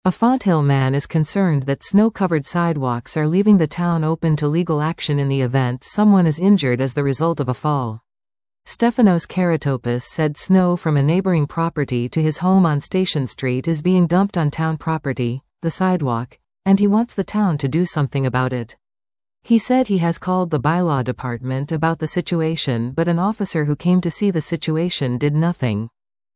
A Fonthill man is concerned that snow-covered sidewalks are leaving the town open to legal action in the event someone is injured as the result of a fall. Stefanos Karatopoulos said snow from a neighboring property to his home on Station Street is being dumped on town property, the sidewalk, and he wants the town to do something about it. He said he has called the bylaw department about the situation, but an officer who came to see the situation did nothing.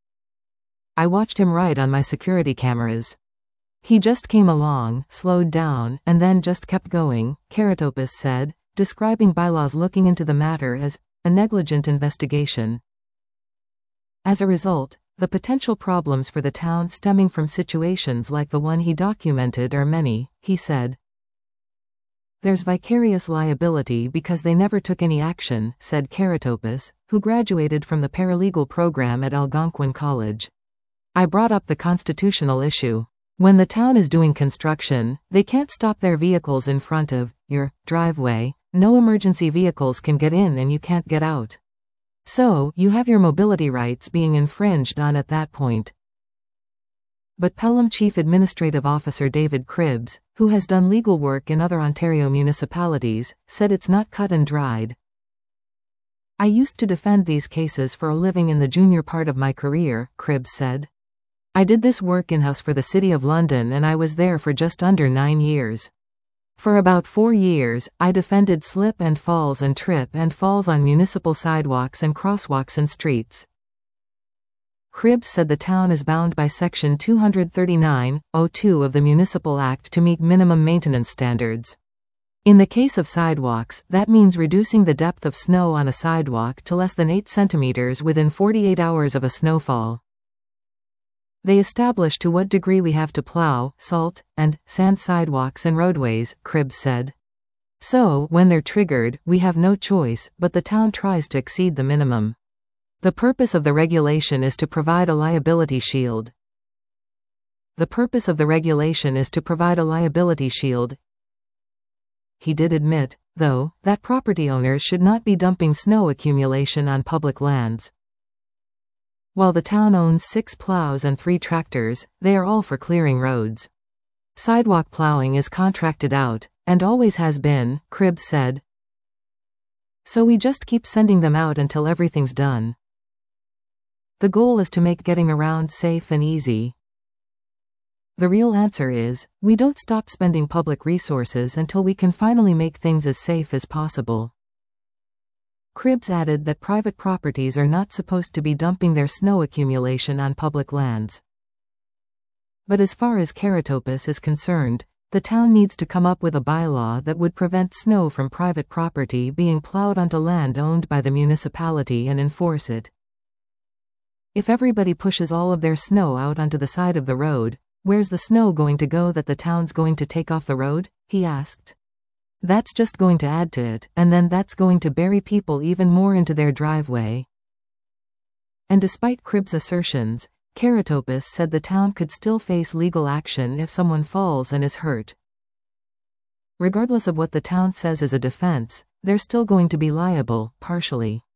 I watched him right on my security cameras. He just came along, slowed down, and then just kept going, Karatopoulos said, describing bylaws looking into the matter as a negligent investigation. As a result, the potential problems for the town stemming from situations like the one he documented are many, he said. There's vicarious liability because they never took any action, said Karatopoulos, who graduated from the paralegal program at Algonquin College. I brought up the constitutional issue. When the town is doing construction, they can't stop their vehicles in front of your driveway. No emergency vehicles can get in and you can't get out. So, you have your mobility rights being infringed on at that point. But Pelham Chief Administrative Officer David Cribbs, who has done legal work in other Ontario municipalities, said it's not cut and dried. I used to defend these cases for a living in the junior part of my career, Cribbs said. I did this work in-house for the City of London and I was there for just under 9 years. For about 4 years, I defended slip and falls and trip and falls on municipal sidewalks and crosswalks and streets. Cribbs said the town is bound by Section 239(02) of the Municipal Act to meet minimum maintenance standards. In the case of sidewalks, that means reducing the depth of snow on a sidewalk to less than 8 centimeters within 48 hours of a snowfall. They establish to what degree we have to plow, salt, and sand sidewalks and roadways, Cribbs said. So, when they're triggered, we have no choice, but the town tries to exceed the minimum. The purpose of the regulation is to provide a liability shield. The purpose of the regulation is to provide a liability shield. He did admit, though, that property owners should not be dumping snow accumulation on public lands. While the town owns 6 plows and 3 tractors, they are all for clearing roads. Sidewalk plowing is contracted out, and always has been, Cribbs said. So we just keep sending them out until everything's done. The goal is to make getting around safe and easy. The real answer is, we don't stop spending public resources until we can finally make things as safe as possible. Cribbs added that private properties are not supposed to be dumping their snow accumulation on public lands. But as far as Karatopoulos is concerned, the town needs to come up with a bylaw that would prevent snow from private property being plowed onto land owned by the municipality and enforce it. If everybody pushes all of their snow out onto the side of the road, where's the snow going to go that the town's going to take off the road? He asked. That's just going to add to it, and then that's going to bury people even more into their driveway. And despite Cribbs' assertions, Karatopoulos said the town could still face legal action if someone falls and is hurt. Regardless of what the town says is a defense, they're still going to be liable, partially.